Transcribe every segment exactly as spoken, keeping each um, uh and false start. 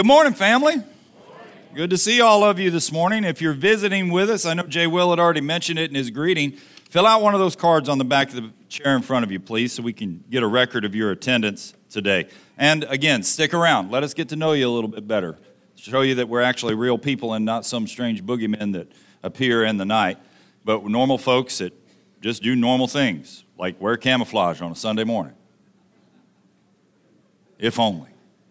Good morning, family. Good to see all of you this morning. If you're visiting with us, I know Jay Will had already mentioned it in his greeting. Fill out one of those cards on the back of the chair in front of you, please, so we can get a record of your attendance today. And again, stick around. Let us get to know you a little bit better. Show you that we're actually real people and not some strange boogeymen that appear in the night, but normal folks that just do normal things, like wear camouflage on a Sunday morning. If only.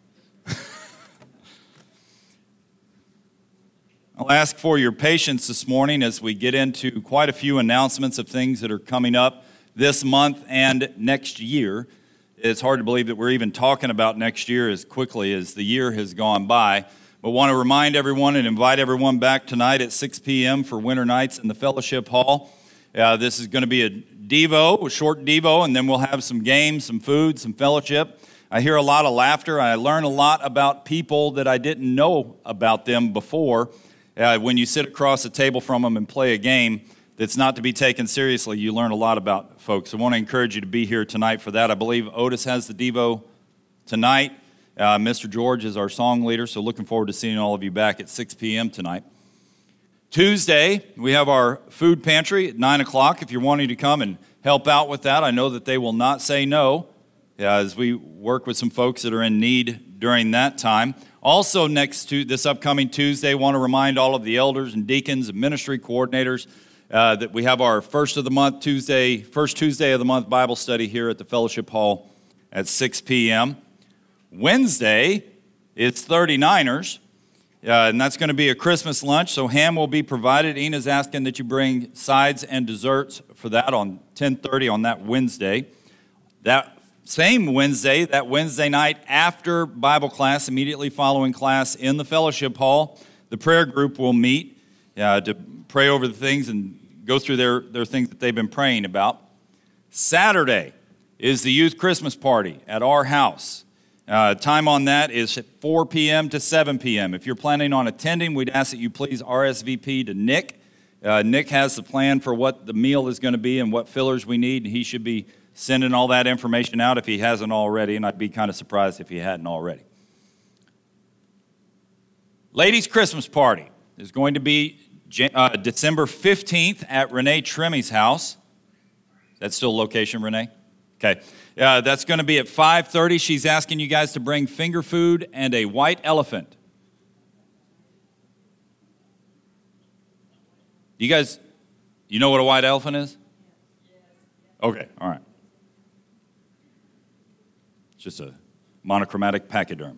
I'll ask for your patience this morning as we get into quite a few announcements of things that are coming up this month and next year. It's hard to believe that we're even talking about next year as quickly as the year has gone by. But want to remind everyone and invite everyone back tonight at six p.m. for Winter Nights in the Fellowship Hall. Uh, this is going to be a Devo, a short Devo, and then we'll have some games, some food, some fellowship. I hear a lot of laughter. I learn a lot about people that I didn't know about them before. Uh, when you sit across the table from them and play a game that's not to be taken seriously, you learn a lot about folks. I want to encourage you to be here tonight for that. I believe Otis has the Devo tonight. Uh, Mister George is our song leader, so looking forward to seeing all of you back at six p.m. tonight. Tuesday, we have our food pantry at nine o'clock. If you're wanting to come and help out with that, I know that they will not say no uh, as we work with some folks that are in need during that time. Also, next to this upcoming Tuesday, I want to remind all of the elders and deacons and ministry coordinators uh, that we have our first of the month Tuesday, first Tuesday of the month Bible study here at the Fellowship Hall at six p.m. Wednesday, it's thirty-niners, uh, and that's going to be a Christmas lunch, so ham will be provided. Ina's asking that you bring sides and desserts for that on ten thirty on that Wednesday. That same Wednesday, that Wednesday night after Bible class, immediately following class in the Fellowship Hall, the prayer group will meet uh, to pray over the things and go through their, their things that they've been praying about. Saturday is the youth Christmas party at our house. Uh, time on that is at four p.m. to seven p.m. If you're planning on attending, we'd ask that you please R S V P to Nick. Uh, Nick has the plan for what the meal is going to be and what fillers we need, and he should be sending all that information out if he hasn't already, and I'd be kind of surprised if he hadn't already. Ladies' Christmas party is going to be uh, December fifteenth at Renee Tremmy's house. That's still location, Renee? Okay. Uh, that's going to be at five thirty. She's asking you guys to bring finger food and a white elephant. You guys, you know what a white elephant is? Okay, all right. It's just a monochromatic pachyderm.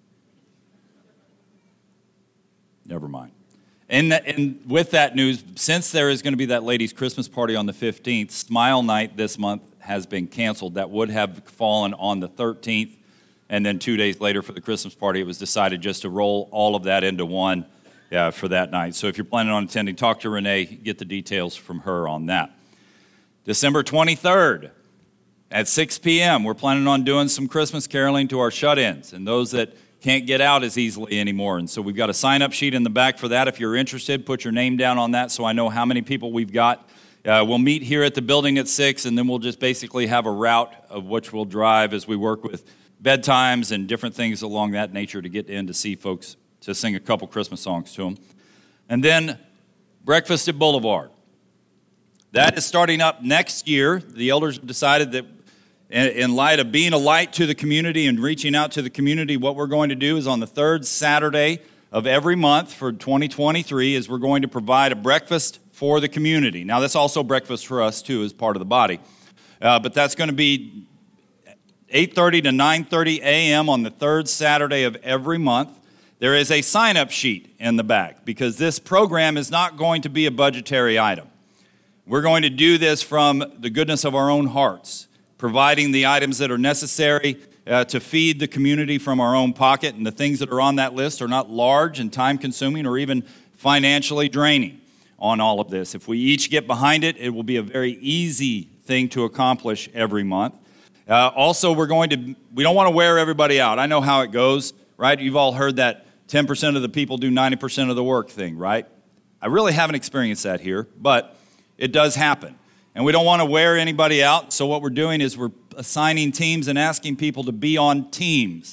Never mind. And, and with that news, since there is going to be that ladies' Christmas party on the fifteenth, Smile Night this month has been canceled. That would have fallen on the thirteenth, and then two days later for the Christmas party, it was decided just to roll all of that into one uh, for that night. So if you're planning on attending, talk to Renee, get the details from her on that. December twenty-third at six p.m., we're planning on doing some Christmas caroling to our shut-ins and those that can't get out as easily anymore. And so we've got a sign-up sheet in the back for that. If you're interested, put your name down on that so I know how many people we've got. Uh, we'll meet here at the building at six, and then we'll just basically have a route of which we'll drive as we work with bedtimes and different things along that nature to get in to see folks, to sing a couple Christmas songs to them. And then Breakfast at Boulevard. That is starting up next year. The elders have decided that in light of being a light to the community and reaching out to the community, what we're going to do is on the third Saturday of every month for twenty twenty-three is we're going to provide a breakfast for the community. Now, that's also breakfast for us, too, as part of the body. Uh, but that's going to be eight thirty to nine thirty a.m. on the third Saturday of every month. There is a sign-up sheet in the back because this program is not going to be a budgetary item. We're going to do this from the goodness of our own hearts, providing the items that are necessary uh, to feed the community from our own pocket, and the things that are on that list are not large and time-consuming or even financially draining on all of this. If we each get behind it, it will be a very easy thing to accomplish every month. Uh, also, we're going to, we don't want to wear everybody out. I know how it goes, right? You've all heard that ten percent of the people do ninety percent of the work thing, right? I really haven't experienced that here, but it does happen. And we don't want to wear anybody out, so what we're doing is we're assigning teams and asking people to be on teams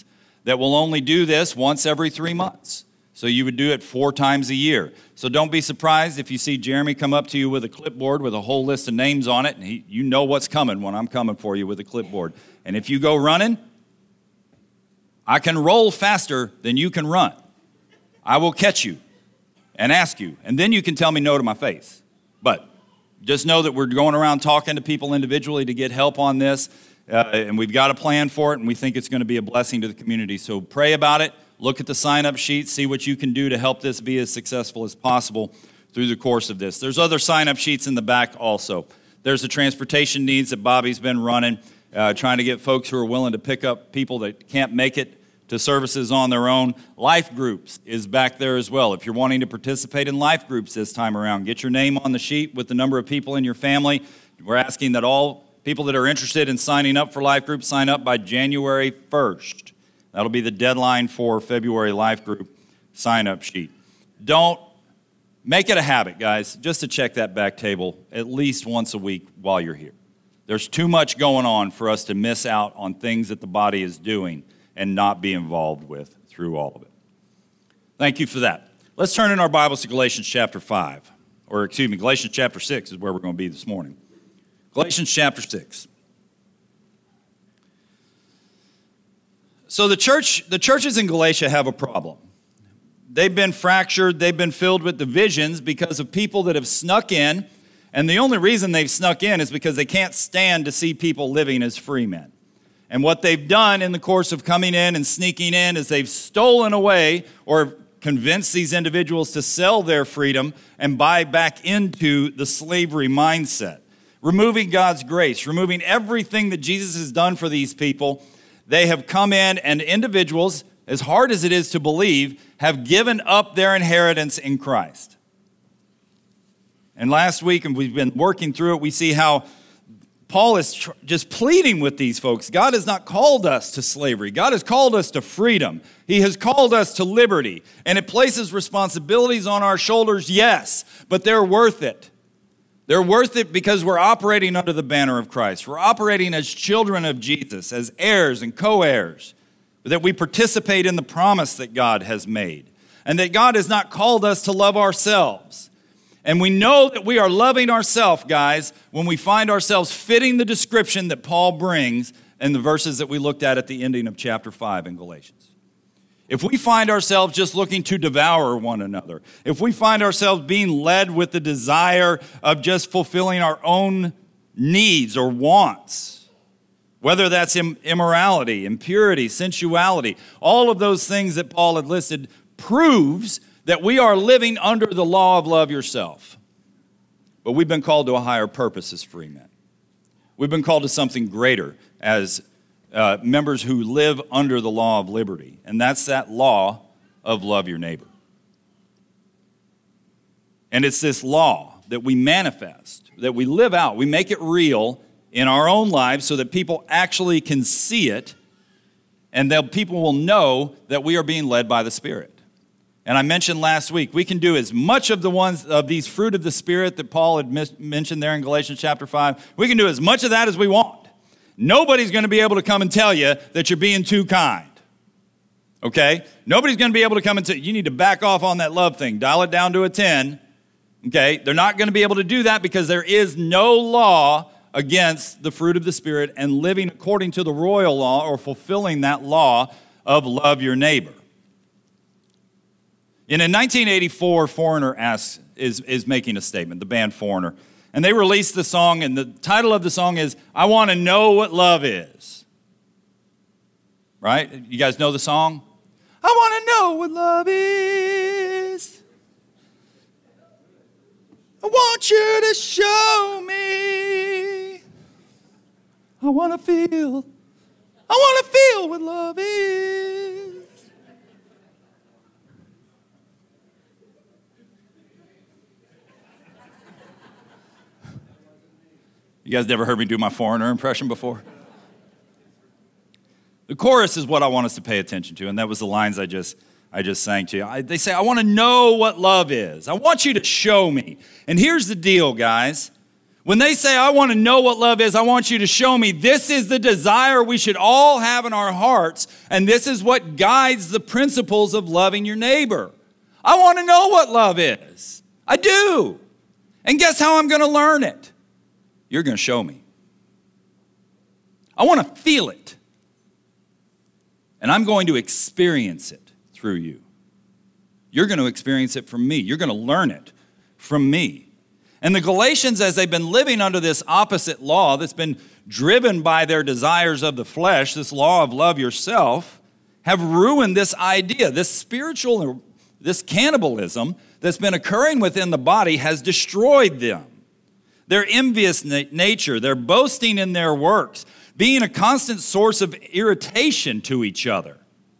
that will only do this once every three months. So you would do it four times a year. So don't be surprised if you see Jeremy come up to you with a clipboard with a whole list of names on it, and he, you know what's coming when I'm coming for you with a clipboard. And if you go running, I can roll faster than you can run. I will catch you and ask you, and then you can tell me no to my face. But just know that we're going around talking to people individually to get help on this, uh, and we've got a plan for it, and we think it's going to be a blessing to the community. So pray about it. Look at the sign-up sheet. See what you can do to help this be as successful as possible through the course of this. There's other sign-up sheets in the back also. There's the transportation needs that Bobby's been running, uh, trying to get folks who are willing to pick up people that can't make it to services on their own. Life groups is back there as well. If you're wanting to participate in life groups this time around, get your name on the sheet with the number of people in your family. We're asking that all people that are interested in signing up for life groups sign up by January first. That'll be the deadline for February life group sign-up sheet. Don't make it a habit, guys, just to check that back table at least once a week while you're here. There's too much going on for us to miss out on things that the body is doing and not be involved with through all of it. Thank you for that. Let's turn in our Bibles to Galatians chapter five, or excuse me, Galatians chapter six is where we're going to be this morning. Galatians chapter six. So the church, the churches in Galatia have a problem. They've been fractured, they've been filled with divisions because of people that have snuck in, and the only reason they've snuck in is because they can't stand to see people living as free men. And what they've done in the course of coming in and sneaking in is they've stolen away or convinced these individuals to sell their freedom and buy back into the slavery mindset. Removing God's grace, removing everything that Jesus has done for these people. They have come in, and individuals, as hard as it is to believe, have given up their inheritance in Christ. And last week, and we've been working through it, we see how Paul is tr- just pleading with these folks. God has not called us to slavery. God has called us to freedom. He has called us to liberty. And it places responsibilities on our shoulders, yes, but they're worth it. They're worth it because we're operating under the banner of Christ. We're operating as children of Jesus, as heirs and co-heirs, that we participate in the promise that God has made, and that God has not called us to love ourselves. And we know that we are loving ourselves, guys, when we find ourselves fitting the description that Paul brings in the verses that we looked at at the ending of chapter five in Galatians. If we find ourselves just looking to devour one another, if we find ourselves being led with the desire of just fulfilling our own needs or wants, whether that's immorality, impurity, sensuality, all of those things that Paul had listed proves that we are living under the law of love yourself. But we've been called to a higher purpose as free men. We've been called to something greater as Uh, members who live under the law of liberty, and that's that law of love your neighbor. And it's this law that we manifest, that we live out, we make it real in our own lives so that people actually can see it, and that people will know that we are being led by the Spirit. And I mentioned last week, we can do as much of the ones of these fruit of the Spirit that Paul had mis- mentioned there in Galatians chapter five, we can do as much of that as we want. Nobody's going to be able to come and tell you that you're being too kind, okay? Nobody's going to be able to come and tell you, you need to back off on that love thing. Dial it down to a ten, okay? They're not going to be able to do that because there is no law against the fruit of the Spirit and living according to the royal law or fulfilling that law of love your neighbor. And in nineteen eighty-four, Foreigner asks, is, is making a statement, the band Foreigner. And they released the song, and the title of the song is, I Want to Know What Love Is. Right? You guys know the song? I want to know what love is. I want you to show me. I want to feel. I want to feel what love is. You guys never heard me do my Foreigner impression before? The chorus is what I want us to pay attention to, and that was the lines I just I just sang to you. I, they say, I want to know what love is. I want you to show me. And here's the deal, guys. When they say, I want to know what love is, I want you to show me, this is the desire we should all have in our hearts, and this is what guides the principles of loving your neighbor. I want to know what love is. I do. And guess how I'm going to learn it? You're going to show me. I want to feel it. And I'm going to experience it through you. You're going to experience it from me. You're going to learn it from me. And the Galatians, as they've been living under this opposite law that's been driven by their desires of the flesh, this law of love yourself, have ruined this idea. This spiritual, this cannibalism that's been occurring within the body has destroyed them. Their envious na- nature, their boasting in their works, being a constant source of irritation to each other.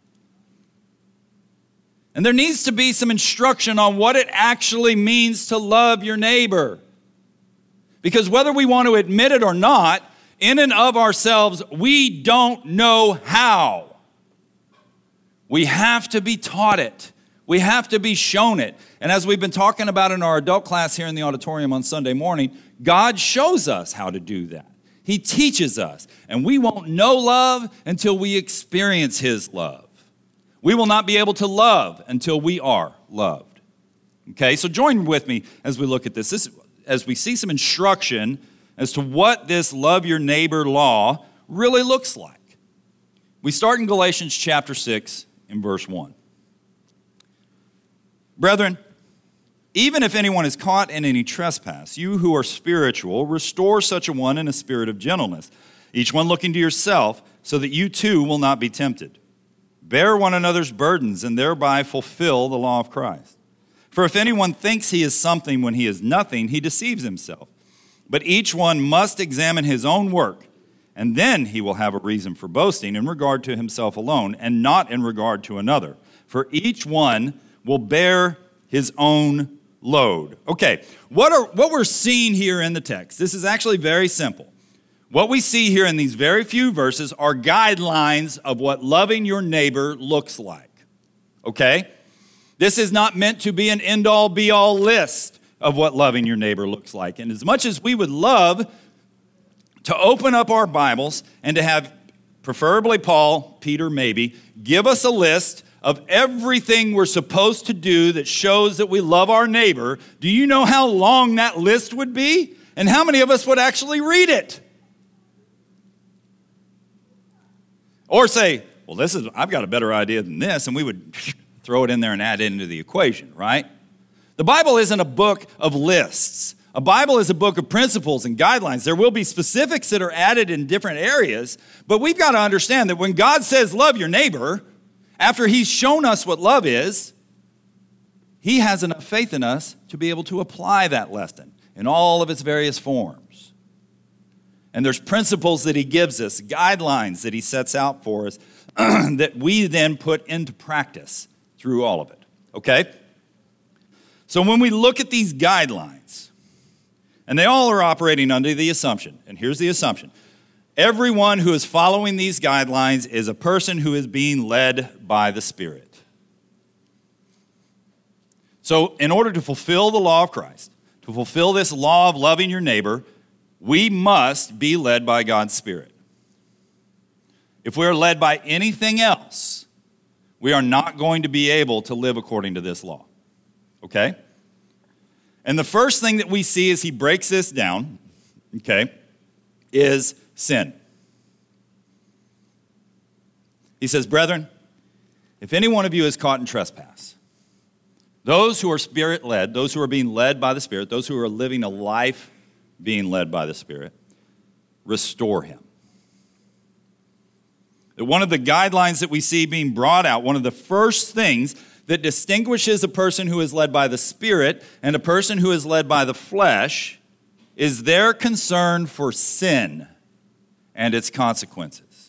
And there needs to be some instruction on what it actually means to love your neighbor. Because whether we want to admit it or not, in and of ourselves, we don't know how. We have to be taught it. We have to be shown it. And as we've been talking about in our adult class here in the auditorium on Sunday morning, God shows us how to do that. He teaches us. And we won't know love until we experience His love. We will not be able to love until we are loved. Okay, so join with me as we look at this. This, as we see some instruction as to what this love your neighbor law really looks like. We start in Galatians chapter six in verse one. Brethren, even if anyone is caught in any trespass, you who are spiritual, restore such a one in a spirit of gentleness, each one looking to yourself, so that you too will not be tempted. Bear one another's burdens and thereby fulfill the law of Christ. For if anyone thinks he is something when he is nothing, he deceives himself. But each one must examine his own work, and then he will have a reason for boasting in regard to himself alone and not in regard to another. For each one will bear his own load. Okay, what are what we're seeing here in the text, this is actually very simple. What we see here in these very few verses are guidelines of what loving your neighbor looks like. Okay? This is not meant to be an end-all, be-all list of what loving your neighbor looks like. And as much as we would love to open up our Bibles and to have, preferably Paul, Peter maybe, give us a list of everything we're supposed to do that shows that we love our neighbor, do you know how long that list would be? And how many of us would actually read it? Or say, well, this is, I've got a better idea than this, and we would throw it in there and add it into the equation, right? The Bible isn't a book of lists. A Bible is a book of principles and guidelines. There will be specifics that are added in different areas, but we've got to understand that when God says love your neighbor, after He's shown us what love is, He has enough faith in us to be able to apply that lesson in all of its various forms. And there's principles that He gives us, guidelines that He sets out for us that we then put into practice through all of it, okay? So when we look at these guidelines, and they all are operating under the assumption, and here's the assumption, everyone who is following these guidelines is a person who is being led by the Spirit. So in order to fulfill the law of Christ, to fulfill this law of loving your neighbor, we must be led by God's Spirit. If we are led by anything else, we are not going to be able to live according to this law. Okay? And the first thing that we see as he breaks this down, okay, is sin. He says, brethren, if any one of you is caught in trespass, those who are Spirit-led, those who are being led by the Spirit, those who are living a life being led by the Spirit, restore him. One of the guidelines that we see being brought out, one of the first things that distinguishes a person who is led by the Spirit and a person who is led by the flesh is their concern for sin and its consequences.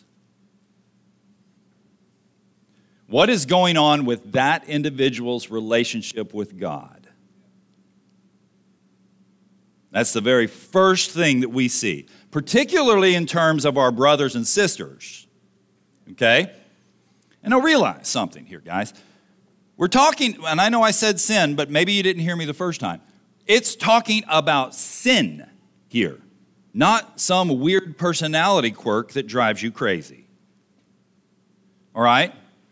What is going on with that individual's relationship with God? That's the very first thing that we see, particularly in terms of our brothers and sisters. Okay? And now realize something here, guys. We're talking, and I know I said sin, but maybe you didn't hear me the first time. It's talking about sin here, not some weird personality quirk that drives you crazy. All right?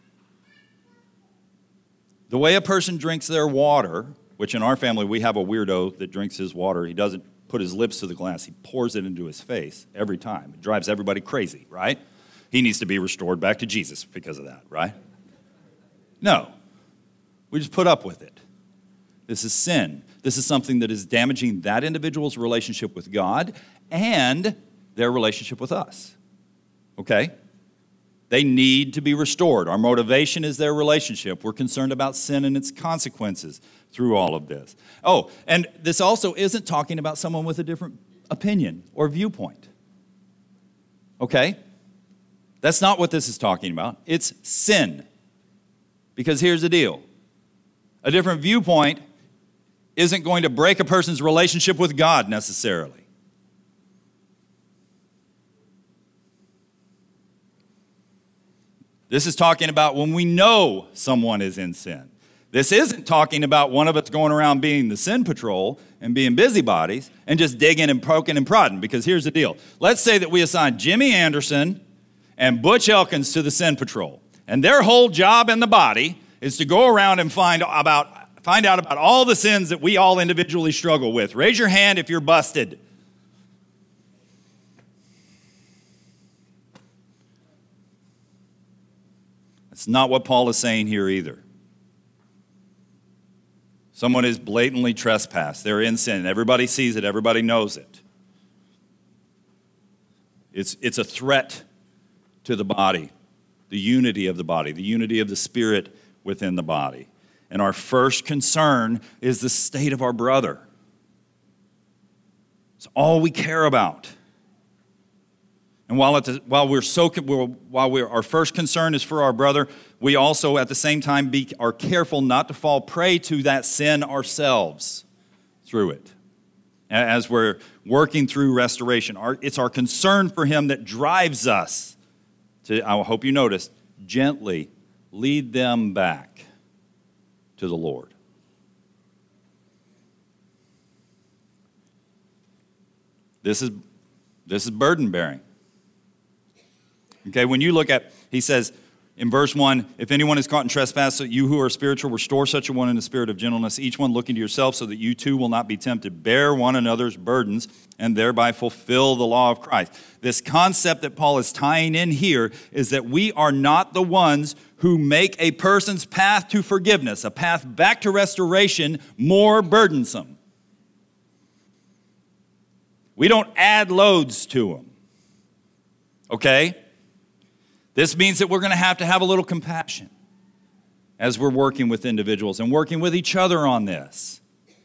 The way a person drinks their water, which in our family we have a weirdo that drinks his water, he doesn't put his lips to the glass, he pours it into his face every time. It drives everybody crazy, right? He needs to be restored back to Jesus because of that, right? No. We just put up with it. This is sin. This is something that is damaging that individual's relationship with God and their relationship with us. Okay? They need to be restored. Our motivation is their relationship. We're concerned about sin and its consequences through all of this. Oh, and this also isn't talking about someone with a different opinion or viewpoint. Okay? That's not what this is talking about. It's sin. Because here's the deal. A different viewpoint isn't going to break a person's relationship with God necessarily. This is talking about when we know someone is in sin. This isn't talking about one of us going around being the sin patrol and being busybodies and just digging and poking and prodding, because here's the deal. Let's say that we assign Jimmy Anderson and Butch Elkins to the sin patrol, and their whole job in the body is to go around and find about, find out about all the sins that we all individually struggle with. Raise your hand if you're busted. That's not what Paul is saying here either. Someone is blatantly trespassed. They're in sin. Everybody sees it. Everybody knows it. It's, it's a threat to the body, the unity of the body, the unity of the Spirit within the body. And our first concern is the state of our brother. It's all we care about. And while, at the, while we're so while we're, our first concern is for our brother, we also at the same time be, are careful not to fall prey to that sin ourselves through it. As we're working through restoration, our, it's our concern for him that drives us to, I hope you noticed, gently lead them back to the Lord. This is, this is burden bearing. Okay, when you look at, he says in verse one, if anyone is caught in trespass, so you who are spiritual, restore such a one in the spirit of gentleness, each one looking to yourself so that you too will not be tempted. Bear one another's burdens and thereby fulfill the law of Christ. This concept that Paul is tying in here is that we are not the ones who make a person's path to forgiveness, a path back to restoration, more burdensome. We don't add loads to them. Okay? This means that we're going to have to have a little compassion as we're working with individuals and working with each other on this.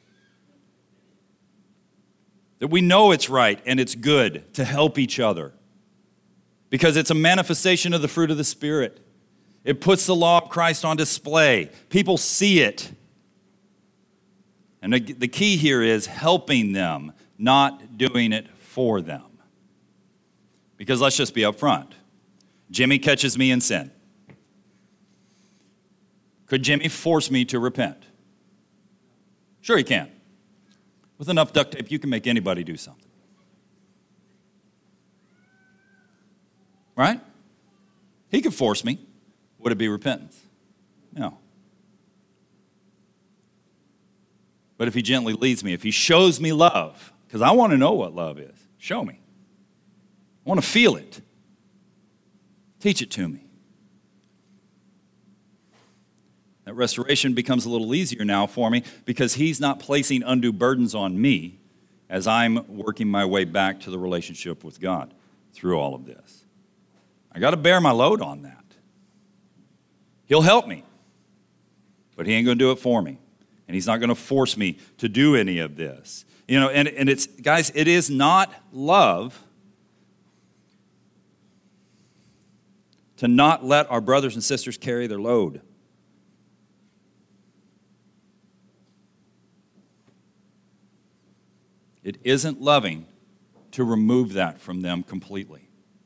That we know it's right and it's good to help each other because it's a manifestation of the fruit of the Spirit. It puts the law of Christ on display. People see it. And the key here is helping them, not doing it for them. Because let's just be upfront. Jimmy catches me in sin. Could Jimmy force me to repent? Sure he can. With enough duct tape, you can make anybody do something. Right? He could force me. Would it be repentance? No. But if he gently leads me, if he shows me love, because I want to know what love is, show me. I want to feel it. Teach it to me. That restoration becomes a little easier now for me because he's not placing undue burdens on me as I'm working my way back to the relationship with God through all of this. I got to bear my load on that. He'll help me, but he ain't going to do it for me. And he's not going to force me to do any of this. You know, and, and it's, guys, it is not love to not let our brothers and sisters carry their load. It isn't loving to remove that from them completely.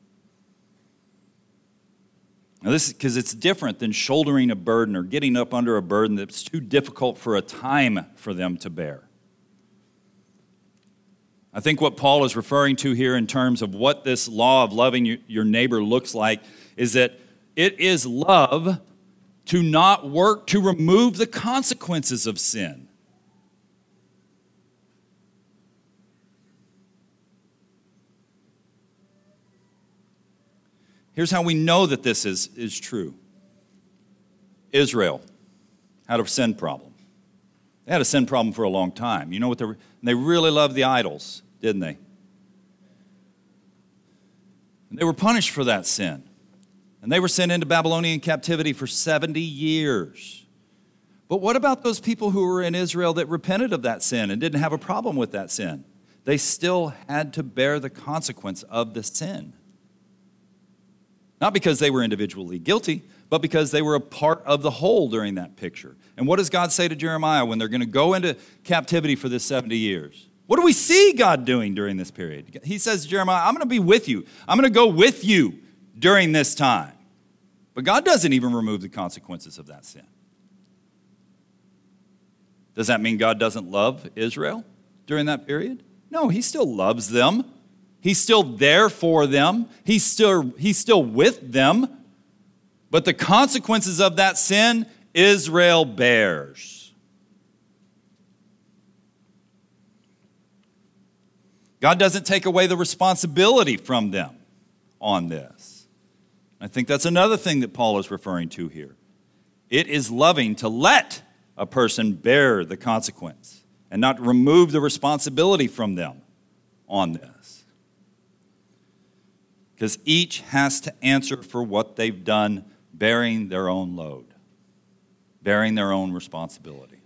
Now this is because it's different than shouldering a burden or getting up under a burden that's too difficult for a time for them to bear. I think what Paul is referring to here in terms of what this law of loving your neighbor looks like is that it is love to not work to remove the consequences of sin. Here's how we know that this is, is true. Israel had a sin problem. They had a sin problem for a long time. You know what? They, were, they really loved the idols, didn't they? And they were punished for that sin. And they were sent into Babylonian captivity for seventy years. But what about those people who were in Israel that repented of that sin and didn't have a problem with that sin? They still had to bear the consequence of the sin. Not because they were individually guilty, but because they were a part of the whole during that picture. And what does God say to Jeremiah when they're going to go into captivity for this seventy years? What do we see God doing during this period? He says to Jeremiah, I'm going to be with you. I'm going to go with you during this time. But God doesn't even remove the consequences of that sin. Does that mean God doesn't love Israel during that period? No, he still loves them. He's still there for them. He's still, he's still with them. But the consequences of that sin, Israel bears. God doesn't take away the responsibility from them on this. I think that's another thing that Paul is referring to here. It is loving to let a person bear the consequence and not remove the responsibility from them on this. Because each has to answer for what they've done, bearing their own load, bearing their own responsibility.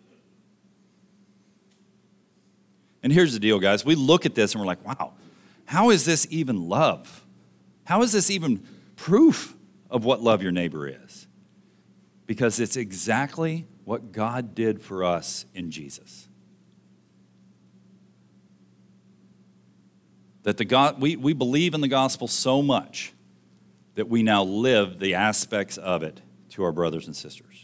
And here's the deal, guys. We look at this and we're like, wow, how is this even love? How is this even proof of what love your neighbor is? Because it's exactly what God did for us in Jesus. That the God, we, we believe in the gospel so much that we now live the aspects of it to our brothers and sisters.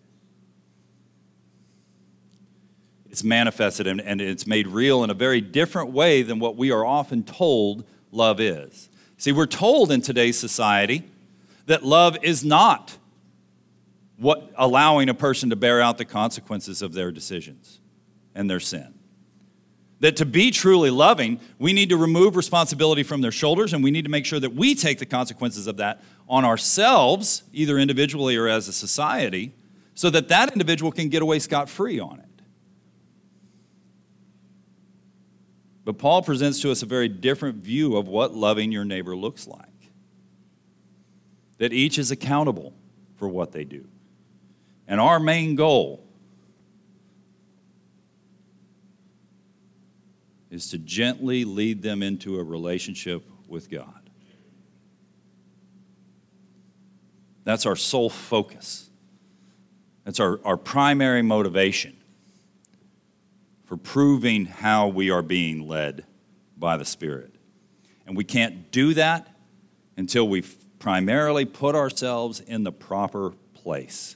It's manifested and, and it's made real in a very different way than what we are often told love is. See, we're told in today's society that love is not what allowing a person to bear out the consequences of their decisions and their sin. That to be truly loving, we need to remove responsibility from their shoulders, and we need to make sure that we take the consequences of that on ourselves, either individually or as a society, so that that individual can get away scot-free on it. But Paul presents to us a very different view of what loving your neighbor looks like. That each is accountable for what they do. And our main goal is to gently lead them into a relationship with God. That's our sole focus. That's our, our primary motivation for proving how we are being led by the Spirit. And we can't do that until we primarily put ourselves in the proper place.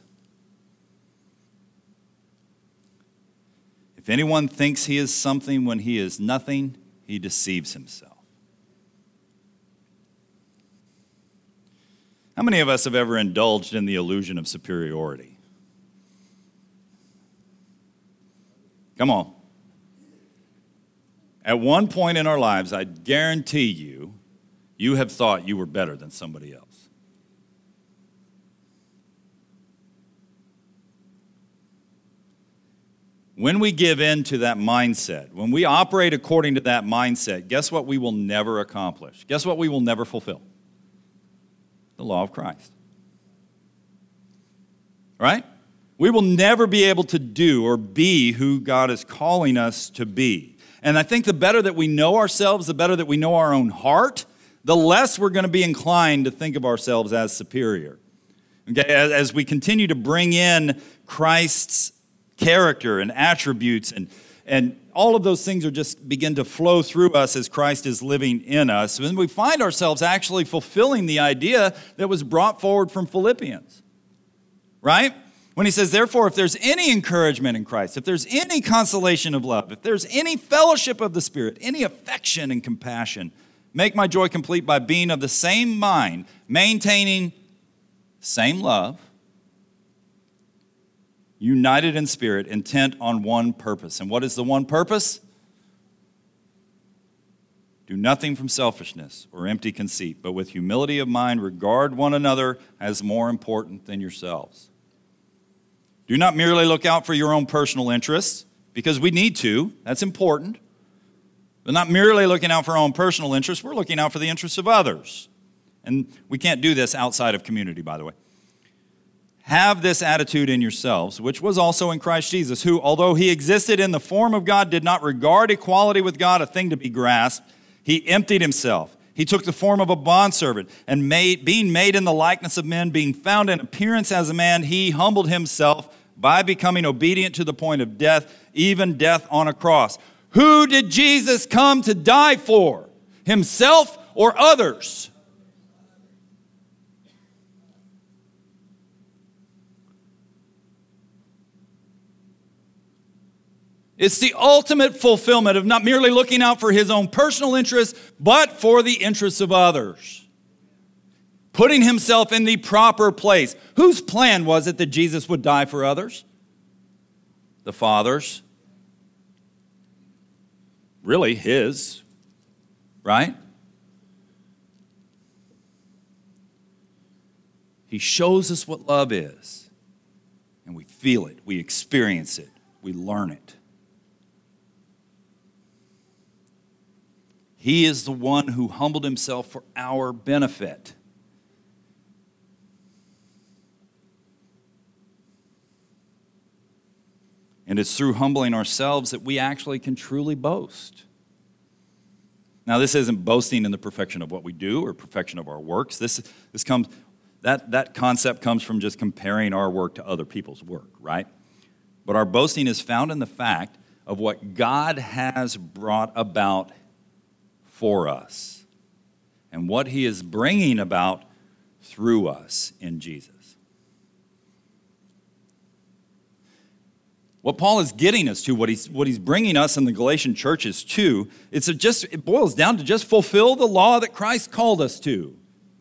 If anyone thinks he is something when he is nothing, he deceives himself. How many of us have ever indulged in the illusion of superiority? Come on. At one point in our lives, I guarantee you, you have thought you were better than somebody else. When we give in to that mindset, when we operate according to that mindset, guess what we will never accomplish? Guess what we will never fulfill? The law of Christ. Right? We will never be able to do or be who God is calling us to be. And I think the better that we know ourselves, the better that we know our own heart, the less we're going to be inclined to think of ourselves as superior. Okay? As, as we continue to bring in Christ's character and attributes and, and all of those things are just begin to flow through us as Christ is living in us. And we find ourselves actually fulfilling the idea that was brought forward from Philippians, right? When he says, therefore, if there's any encouragement in Christ, if there's any consolation of love, if there's any fellowship of the Spirit, any affection and compassion, make my joy complete by being of the same mind, maintaining same love, united in spirit, intent on one purpose. And what is the one purpose? Do nothing from selfishness or empty conceit, but with humility of mind regard one another as more important than yourselves. Do not merely look out for your own personal interests, because we need to. That's important. But not merely looking out for our own personal interests, we're looking out for the interests of others. And we can't do this outside of community, by the way. Have this attitude in yourselves, which was also in Christ Jesus, who, although he existed in the form of God, did not regard equality with God a thing to be grasped. He emptied himself. He took the form of a bondservant, and made, being made in the likeness of men, being found in appearance as a man, he humbled himself by becoming obedient to the point of death, even death on a cross. Who did Jesus come to die for? Himself or others? It's the ultimate fulfillment of not merely looking out for his own personal interests, but for the interests of others. Putting himself in the proper place. Whose plan was it that Jesus would die for others? The Father's. Really, his. Right? He shows us what love is. And we feel it. We experience it. We learn it. He is the one who humbled himself for our benefit. And it's through humbling ourselves that we actually can truly boast. Now, this isn't boasting in the perfection of what we do or perfection of our works. This, this comes, that, that concept comes from just comparing our work to other people's work, right? But our boasting is found in the fact of what God has brought about for us and what he is bringing about through us in Jesus. What Paul is getting us to, what he's, what he's bringing us in the Galatian churches to, it's a just, it boils down to just fulfill the law that Christ called us to.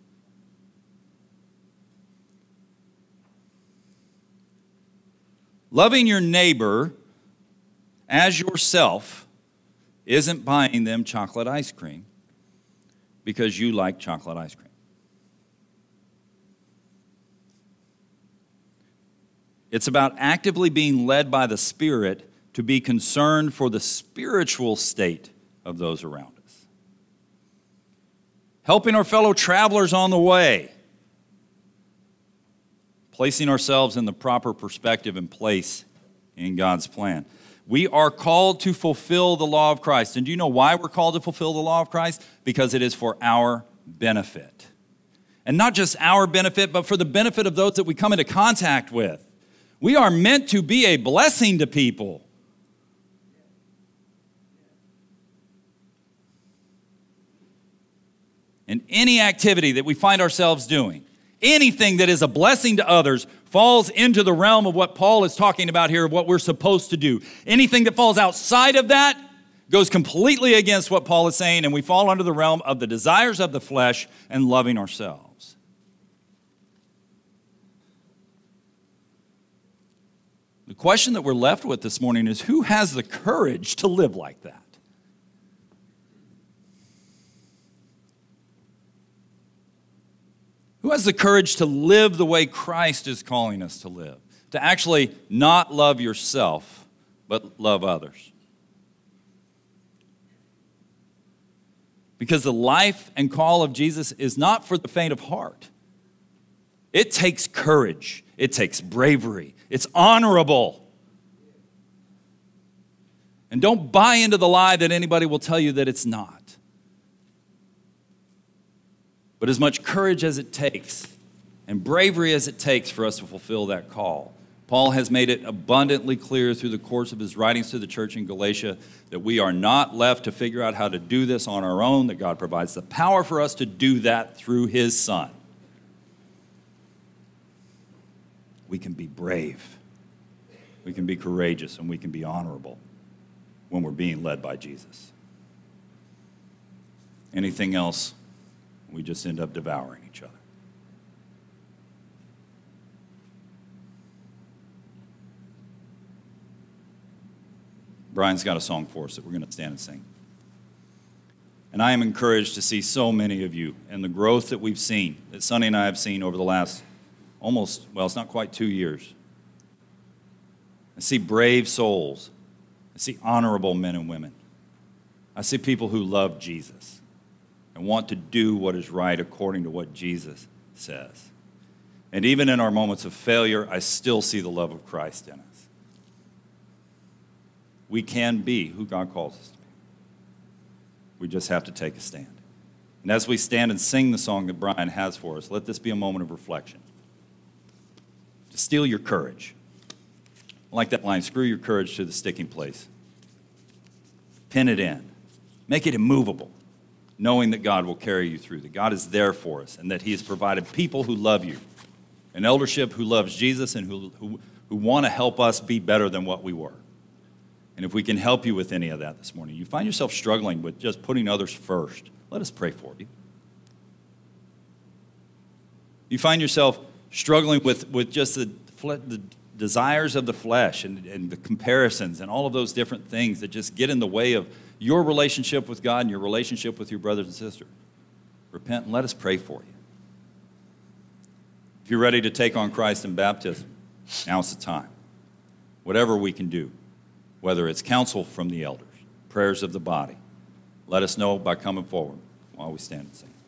Loving your neighbor as yourself isn't buying them chocolate ice cream because you like chocolate ice cream. It's about actively being led by the Spirit to be concerned for the spiritual state of those around us. Helping our fellow travelers on the way. Placing ourselves in the proper perspective and place in God's plan. We are called to fulfill the law of Christ. And do you know why we're called to fulfill the law of Christ? Because it is for our benefit. And not just our benefit, but for the benefit of those that we come into contact with. We are meant to be a blessing to people. And any activity that we find ourselves doing, anything that is a blessing to others, falls into the realm of what Paul is talking about here, of what we're supposed to do. Anything that falls outside of that goes completely against what Paul is saying, and we fall under the realm of the desires of the flesh and loving ourselves. The question that we're left with this morning is, who has the courage to live like that? Who has the courage to live the way Christ is calling us to live? To actually not love yourself, but love others. Because the life and call of Jesus is not for the faint of heart. It takes courage. It takes bravery. It's honorable. And don't buy into the lie that anybody will tell you that it's not. But as much courage as it takes and bravery as it takes for us to fulfill that call, Paul has made it abundantly clear through the course of his writings to the church in Galatia that we are not left to figure out how to do this on our own, that God provides the power for us to do that through his Son. we can be brave, we can be courageous, and we can be honorable when we're being led by Jesus. Anything else, we just end up devouring each other. Brian's got a song for us that we're going to stand and sing. And I am encouraged to see so many of you and the growth that we've seen, that Sonny and I have seen over the last almost, well, it's not quite two years. I see brave souls. I see honorable men and women. I see people who love Jesus and want to do what is right according to what Jesus says. And even in our moments of failure, I still see the love of Christ in us. We can be who God calls us to be. We just have to take a stand. And as we stand and sing the song that Brian has for us, let this be a moment of reflection. To steal your courage. I like that line, screw your courage to the sticking place. Pin it in. Make it immovable, knowing that God will carry you through, that God is there for us, and that he has provided people who love you, an eldership who loves Jesus and who, who, who want to help us be better than what we were. And if we can help you with any of that this morning, you find yourself struggling with just putting others first, let us pray for you. You find yourself struggling with, with just the, the desires of the flesh and, and the comparisons and all of those different things that just get in the way of your relationship with God and your relationship with your brothers and sisters. Repent and let us pray for you. If you're ready to take on Christ in baptism, now's the time. Whatever we can do, whether it's counsel from the elders, prayers of the body, let us know by coming forward while we stand and sing.